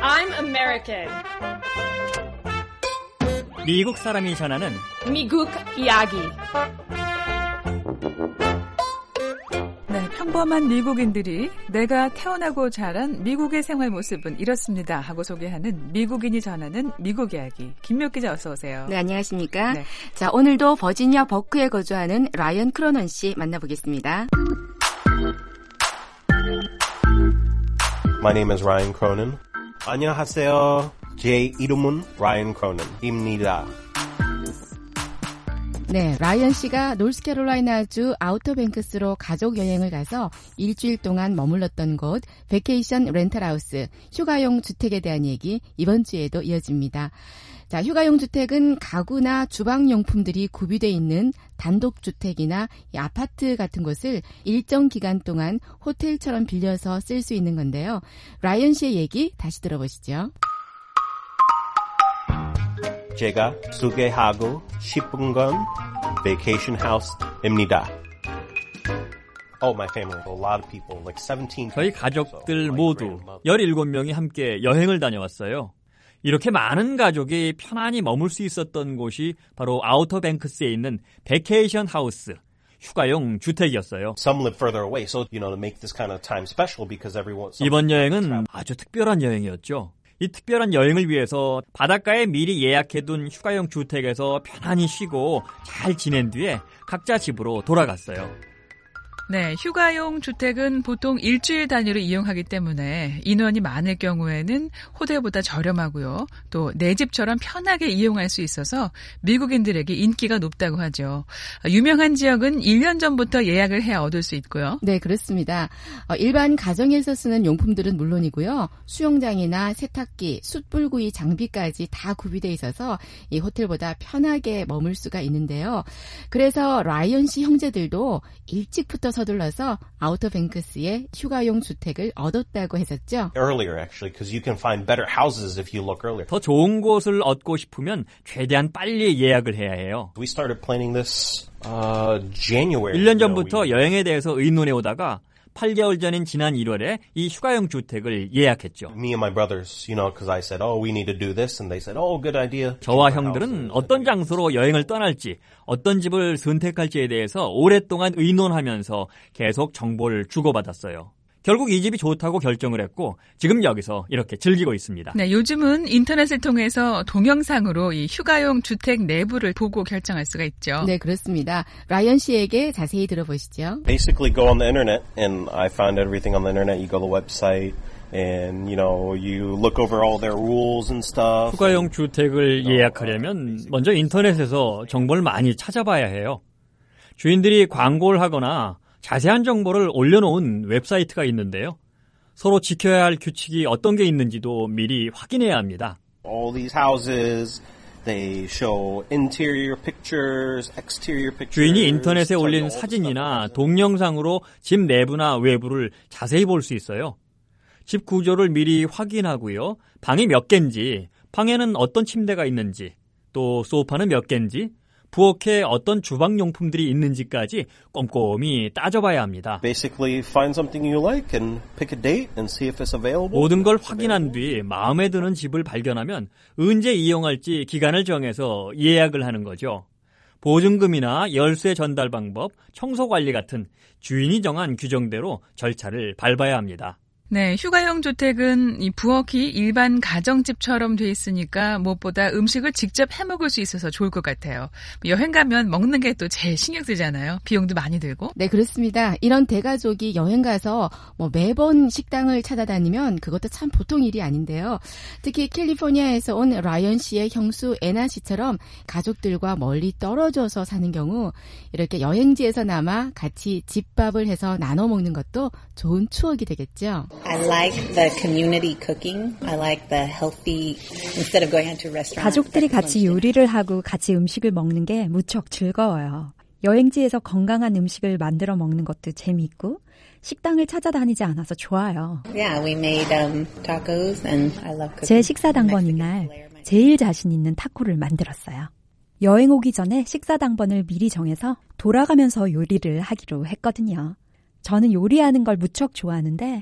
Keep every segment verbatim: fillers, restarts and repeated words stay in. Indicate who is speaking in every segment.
Speaker 1: I'm American.
Speaker 2: 미국 사람이 전하는
Speaker 1: 미국 이야기.
Speaker 3: 네, 평범한 미국인들이 내가 태어나고 자란 미국의 생활 모습은 이렇습니다 하고 소개하는 미국인이 전하는 미국 이야기. 김미옥 기자 어서 오세요.
Speaker 4: 네, 안녕하십니까.
Speaker 3: 네.
Speaker 4: 자, 오늘도 버지니아 버크에 거주하는 라이언 크로넌 씨 만나보겠습니다.
Speaker 5: My name is Ryan Cronin. 안녕하세요. 제 이름은 Ryan Cronin입니다.
Speaker 4: 네, 라이언 씨가 노스캐롤라이나주 아우터뱅크스로 가족 여행을 가서 일주일 동안 머물렀던 곳 베케이션 렌탈하우스, 휴가용 주택에 대한 얘기 이번 주에도 이어집니다. 자, 휴가용 주택은 가구나 주방용품들이 구비되어 있는 단독주택이나 아파트 같은 곳을 일정 기간 동안 호텔처럼 빌려서 쓸 수 있는 건데요. 라이언 씨의 얘기 다시 들어보시죠.
Speaker 5: 제가 소개하고 싶은 건 Vacation House입니다. Oh, my family, a lot of people, like seventeen.
Speaker 2: 저희 가족들 모두 열일곱 명이 함께 여행을 다녀왔어요. 이렇게 많은 가족이 편안히 머물 수 있었던 곳이 바로 아우터뱅크스에 있는 베케이션 하우스, 휴가용 주택이었어요.
Speaker 5: Some live further away, so you know to make this kind of time special because everyone.
Speaker 2: 이번 여행은 아주 특별한 여행이었죠. 이 특별한 여행을 위해서 바닷가에 미리 예약해둔 휴가용 주택에서 편안히 쉬고 잘 지낸 뒤에 각자 집으로 돌아갔어요.
Speaker 3: 네, 휴가용 주택은 보통 일주일 단위로 이용하기 때문에 인원이 많을 경우에는 호텔보다 저렴하고요. 또 내 집처럼 편하게 이용할 수 있어서 미국인들에게 인기가 높다고 하죠. 유명한 지역은 일 년 전부터 예약을 해야 얻을 수 있고요.
Speaker 4: 네, 그렇습니다. 일반 가정에서 쓰는 용품들은 물론이고요. 수영장이나 세탁기, 숯불구이 장비까지 다 구비되어 있어서 이 호텔보다 편하게 머물 수가 있는데요. 그래서 라이언 씨 형제들도 일찍부터 서둘러서 아우터뱅크스의 휴가용 주택을 얻었다고 했었죠.
Speaker 5: Earlier, actually, because you can find better houses if you look earlier.
Speaker 2: 더 좋은 곳을 얻고 싶으면 최대한 빨리 예약을 해야 해요.
Speaker 5: We started planning this uh, January.
Speaker 2: 일 년 전부터 여행에 대해서 의논해 오다가 팔 개월 전인 지난 일월에 이 휴가용 주택을 예약했죠.
Speaker 5: Me and my brothers, you know, because I said, "Oh, we need to do this," and they said, "Oh, good idea."
Speaker 2: 저와 형들은 어떤 장소로 여행을 떠날지, 어떤 집을 선택할지에 대해서 오랫동안 의논하면서 계속 정보를 주고받았어요. 결국 이 집이 좋다고 결정을 했고 지금 여기서 이렇게 즐기고 있습니다.
Speaker 3: 네, 요즘은 인터넷을 통해서 동영상으로 이 휴가용 주택 내부를 보고 결정할 수가 있죠.
Speaker 4: 네, 그렇습니다. 라이언 씨에게 자세히 들어보시죠.
Speaker 5: Basically, go on the internet, and I found everything on the internet. You go to the website. And, you know, you look over all their rules and stuff.
Speaker 2: 휴가용 주택을 예약하려면 먼저 인터넷에서 정보를 많이 찾아봐야 해요. 주인들이 광고를 하거나 자세한 정보를 올려놓은 웹사이트가 있는데요. 서로 지켜야 할 규칙이 어떤 게 있는지도 미리 확인해야 합니다.
Speaker 5: All these houses, they show interior pictures, exterior pictures.
Speaker 2: 주인이 인터넷에 올린 사진이나 동영상으로 집 내부나 외부를 자세히 볼 수 있어요. 집 구조를 미리 확인하고요. 방이 몇 개인지, 방에는 어떤 침대가 있는지, 또 소파는 몇 개인지, 부엌에 어떤 주방용품들이 있는지까지 꼼꼼히 따져봐야 합니다.
Speaker 5: Basically, find something you like and pick a date and see if it's available.
Speaker 2: 모든 걸 확인한 뒤 마음에 드는 집을 발견하면 언제 이용할지 기간을 정해서 예약을 하는 거죠. 보증금이나 열쇠 전달 방법, 청소 관리 같은 주인이 정한 규정대로 절차를 밟아야 합니다.
Speaker 3: 네, 휴가용 주택은 이 부엌이 일반 가정집처럼 돼 있으니까 무엇보다 음식을 직접 해 먹을 수 있어서 좋을 것 같아요. 여행 가면 먹는 게 또 제일 신경 쓰잖아요. 비용도 많이 들고.
Speaker 4: 네, 그렇습니다. 이런 대가족이 여행 가서 뭐 매번 식당을 찾아다니면 그것도 참 보통 일이 아닌데요. 특히 캘리포니아에서 온 라이언 씨의 형수 애나 씨처럼 가족들과 멀리 떨어져서 사는 경우 이렇게 여행지에서나마 같이 집밥을 해서 나눠 먹는 것도 좋은 추억이 되겠죠.
Speaker 6: I like the community cooking. I like the healthy instead of going into restaurants.
Speaker 7: 가족들이 같이 요리를 하고 같이 음식을 먹는 게 무척 즐거워요. 여행지에서 건강한 음식을 만들어 먹는 것도 재미있고 식당을 찾아다니지 않아서 좋아요.
Speaker 6: Yeah, we made um, tacos and I love cooking.
Speaker 7: 제 식사 당번 이날 제일 자신 있는 타코를 만들었어요. 여행 오기 전에 식사 당번을 미리 정해서 돌아가면서 요리를 하기로 했거든요. 저는 요리하는 걸 무척 좋아하는데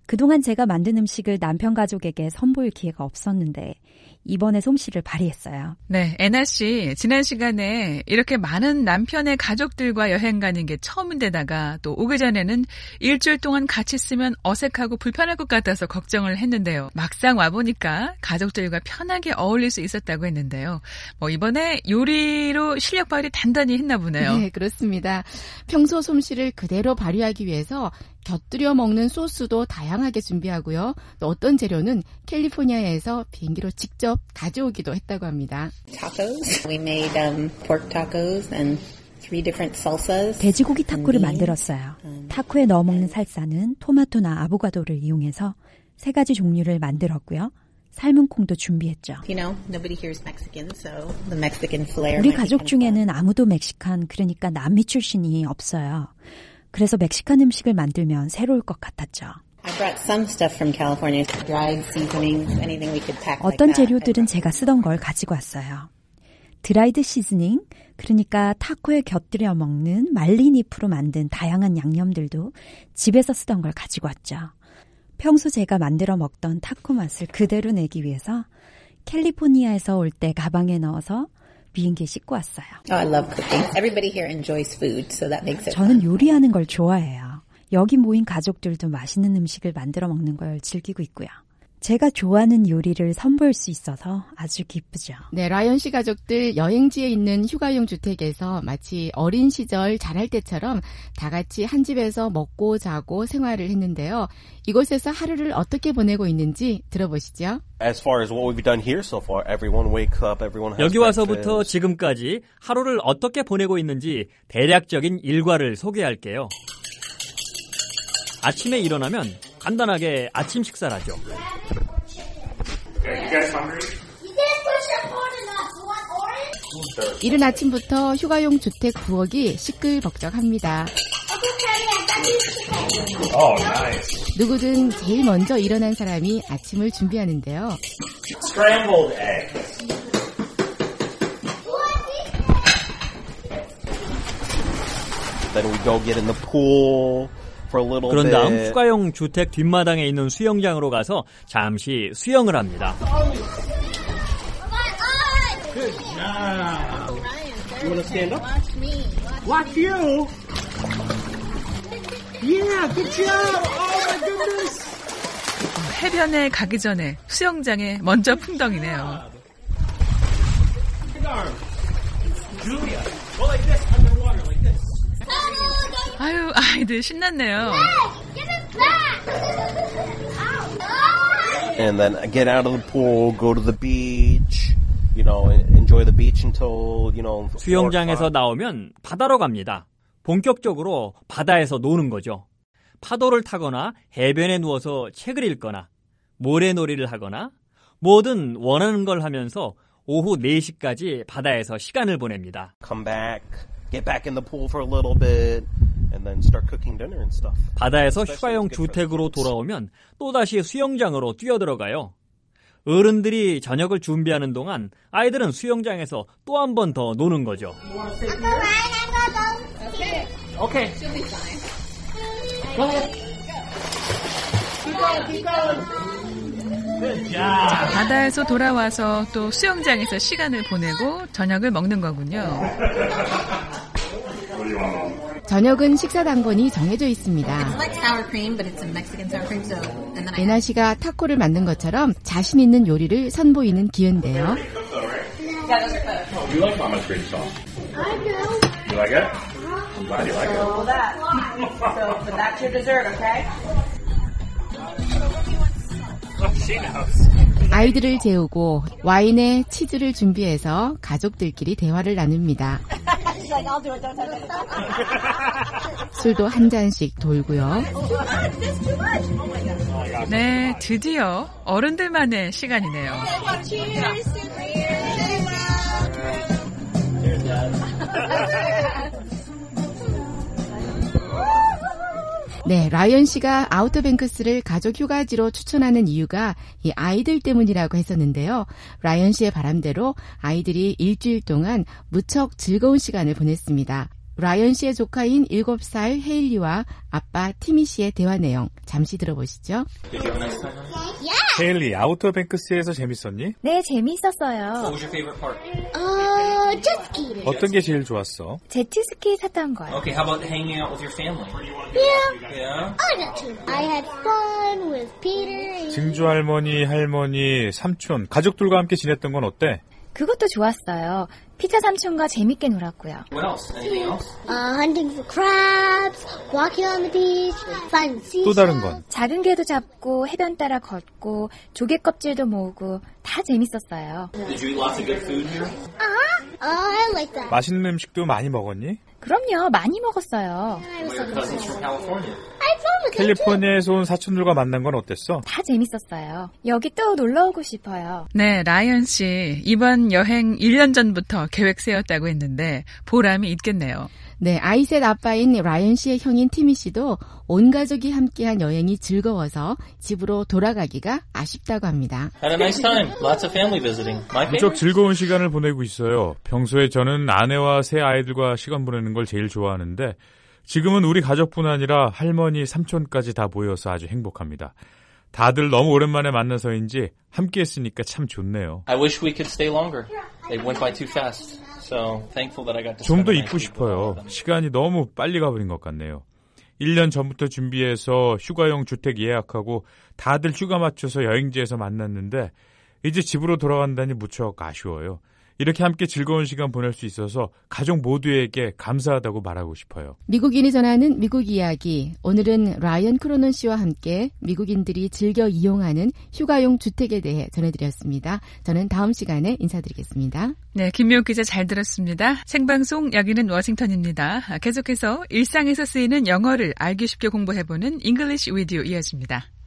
Speaker 7: 그동안 제가 만든 음식을 남편 가족에게 선보일 기회가 없었는데 이번에 솜씨를 발휘했어요.
Speaker 3: 네, 애나 씨, 지난 시간에 이렇게 많은 남편의 가족들과 여행 가는 게 처음인데다가 또 오기 전에는 일주일 동안 같이 있으면 어색하고 불편할 것 같아서 걱정을 했는데요. 막상 와보니까 가족들과 편하게 어울릴 수 있었다고 했는데요. 뭐 이번에 요리로 실력 발휘 단단히 했나 보네요.
Speaker 4: 네, 그렇습니다. 평소 솜씨를 그대로 발휘하기 위해서 곁들여 먹는 소스도 다양하게 준비하고요. 또 어떤 재료는 캘리포니아에서 비행기로 직접 가져오기도 했다고 합니다.
Speaker 6: Tacos. We made um, pork tacos and three different salsas.
Speaker 7: 돼지고기 타코를 만들었어요. 타코에 넣어 먹는 살사는 토마토나 아보가도를 이용해서 세 가지 종류를 만들었고요. 삶은 콩도 준비했죠.
Speaker 6: You know, nobody here is Mexican, so the Mexican flair.
Speaker 7: 우리 가족 중에는 아무도 멕시칸, 그러니까 남미 출신이 없어요. 그래서 멕시칸 음식을 만들면 새로울 것 같았죠.
Speaker 6: I brought some stuff from California, dried seasonings, anything we could pack like
Speaker 7: 어떤
Speaker 6: that.
Speaker 7: 재료들은 제가 쓰던 걸 가지고 왔어요. 드라이드 시즈닝, 그러니까 타코에 곁들여 먹는 말린 잎으로 만든 다양한 양념들도 집에서 쓰던 걸 가지고 왔죠. 평소 제가 만들어 먹던 타코 맛을 그대로 내기 위해서 캘리포니아에서 올 때 가방에 넣어서 비행기에 싣고 왔어요.
Speaker 6: Oh, I love cooking. Everybody here enjoys food, so that makes it
Speaker 7: 저는
Speaker 6: fun.
Speaker 7: 요리하는 걸 좋아해요. 여기 모인 가족들도 맛있는 음식을 만들어 먹는 걸 즐기고 있고요. 제가 좋아하는 요리를 선보일 수 있어서 아주 기쁘죠.
Speaker 4: 네, 라이언 씨 가족들 여행지에 있는 휴가용 주택에서 마치 어린 시절 자랄 때처럼 다 같이 한 집에서 먹고 자고 생활을 했는데요. 이곳에서 하루를 어떻게 보내고 있는지 들어보시죠.
Speaker 5: As far as what we've done here so far, everyone wake up, everyone has
Speaker 2: 여기 와서부터
Speaker 5: breakfast.
Speaker 2: 지금까지 하루를 어떻게 보내고 있는지 대략적인 일과를 소개할게요. 아침에 일어나면 간단하게 아침 식사를 하죠.
Speaker 4: 이른 아침부터 휴가용 주택 부엌이 시끌벅적합니다.
Speaker 8: Oh, nice.
Speaker 4: 누구든 제일 먼저 일어난 사람이 아침을 준비하는데요.
Speaker 8: Scrambled eggs.
Speaker 5: Then we go get in the pool for a little
Speaker 2: 그런 다음
Speaker 5: bit.
Speaker 2: 휴가용 주택 뒷마당에 있는 수영장으로 가서 잠시 수영을 합니다.
Speaker 5: You want to stand up? Watch you. Yeah, good job. Oh my goodness.
Speaker 3: 해변에 가기 전에 수영장에 먼저 풍덩이네요. 아유, 아이들 신났네요.
Speaker 5: And then get out of the pool, go to the beach, you know, enjoy the beach until, you know.
Speaker 2: 수영장에서 나오면 바다로 갑니다. 본격적으로 바다에서 노는 거죠. 파도를 타거나 해변에 누워서 책을 읽거나 모래놀이를 하거나 뭐든 원하는 걸 하면서 오후 네 시까지 바다에서 시간을 보냅니다.
Speaker 5: Come back, get back in the pool for a little bit, and then start cooking dinner and stuff.
Speaker 2: 바다에서 휴가용 주택으로 돌아오면 또다시 수영장으로 뛰어들어가요. 어른들이 저녁을 준비하는 동안 아이들은 수영장에서 또 한 번 더 노는 거죠.
Speaker 5: Okay.
Speaker 3: 자, 바다에서 돌아와서 또 수영장에서 시간을 보내고 저녁을 먹는 거군요.
Speaker 4: 저녁은 식사 당번이 정해져 있습니다.
Speaker 6: Like sour cream, but it's a Mexican sour cream. So, and then I
Speaker 4: 에나 씨가 타코를 만든 것처럼 자신 있는 요리를 선보이는 기회인데요.
Speaker 8: You like Mama's green sauce? I do. You like it? I'm glad you like it.
Speaker 9: So that. So, but that's your dessert, okay?
Speaker 8: She knows.
Speaker 4: 아이들을 재우고 와인에 치즈를 준비해서 가족들끼리 대화를 나눕니다.
Speaker 9: She's like, I'll do it. Don't touch it.
Speaker 4: 술도 한 잔씩 돌고요.
Speaker 3: 네, 드디어 어른들만의 시간이네요.
Speaker 4: 네, 라이언 씨가 아우터뱅크스를 가족 휴가지로 추천하는 이유가 이 아이들 때문이라고 했었는데요. 라이언 씨의 바람대로 아이들이 일주일 동안 무척 즐거운 시간을 보냈습니다. 라이언 씨의 조카인 일곱 살 헤일리와 아빠 티미 씨의 대화 내용 잠시 들어보시죠.
Speaker 10: 헤일리, 아우터뱅크스에서 재밌었니?
Speaker 11: 네, 재미있었어요.
Speaker 12: 어, jetski.
Speaker 10: 어떤 게 제일 좋았어?
Speaker 11: 제트스키 탔던 거요.
Speaker 13: Okay, how about hanging out with your family?
Speaker 12: Yeah.
Speaker 13: Yeah?
Speaker 12: I got to. I had fun with Peter.
Speaker 10: 증조 할머니, 할머니, 삼촌, 가족들과 함께 지냈던 건 어때?
Speaker 11: 그것도 좋았어요. 피터 삼촌과 재밌게 놀았고요.
Speaker 13: What else? Anything else?
Speaker 12: Uh, hunting for crabs, walking on the beach, finding seashells.
Speaker 10: 또 다른 건?
Speaker 11: 작은 개도 잡고 해변 따라 걷고 조개 껍질도 모으고 다 재밌었어요.
Speaker 13: Did you eat lots of good food here?
Speaker 12: Uh-huh. Oh, I like that.
Speaker 10: 맛있는 음식도 많이 먹었니?
Speaker 11: 그럼요. 많이 먹었어요.
Speaker 13: What are your cousins from California?
Speaker 12: I had fun with them too.
Speaker 10: 캘리포니아에서 온 사촌들과 만난 건 어땠어?
Speaker 11: 다 재밌었어요. 여기 또 놀러 오고 싶어요.
Speaker 3: 네, 라이언 씨 이번 여행 일 년 전부터 계획 세웠다고 했는데 보람이 있겠네요.
Speaker 4: 네, 아이셋 아빠인 라이언 씨의 형인 티미 씨도 온 가족이 함께한 여행이 즐거워서 집으로 돌아가기가 아쉽다고 합니다.
Speaker 13: Had a nice time. Lots of family visiting. My
Speaker 10: 무척
Speaker 13: favorite?
Speaker 10: 즐거운 시간을 보내고 있어요. 평소에 저는 아내와 새 아이들과 시간 보내는 걸 제일 좋아하는데 지금은 우리 가족뿐 아니라 할머니, 삼촌까지 다 모여서 아주 행복합니다. 다들 너무 오랜만에 만나서인지 함께 했으니까 참 좋네요.
Speaker 13: I wish we could stay longer. They went by too fast. So thankful that I got to
Speaker 10: 좀
Speaker 13: spend
Speaker 10: 더
Speaker 13: a nice
Speaker 10: 있고
Speaker 13: week with all
Speaker 10: 싶어요.
Speaker 13: of them.
Speaker 10: 시간이 너무 빨리 가버린 것 같네요. 일 년 전부터 준비해서 휴가용 주택 예약하고 다들 휴가 맞춰서 여행지에서 만났는데 이제 집으로 돌아간다니 무척 아쉬워요. 이렇게 함께 즐거운 시간 보낼 수 있어서 가족 모두에게 감사하다고 말하고 싶어요.
Speaker 4: 미국인이 전하는 미국 이야기. 오늘은 라이언 크로넌 씨와 함께 미국인들이 즐겨 이용하는 휴가용 주택에 대해 전해드렸습니다. 저는 다음 시간에 인사드리겠습니다.
Speaker 3: 네, 김미옥 기자 잘 들었습니다. 생방송 여기는 워싱턴입니다. 계속해서 일상에서 쓰이는 영어를 알기 쉽게 공부해보는 English with you 이어집니다.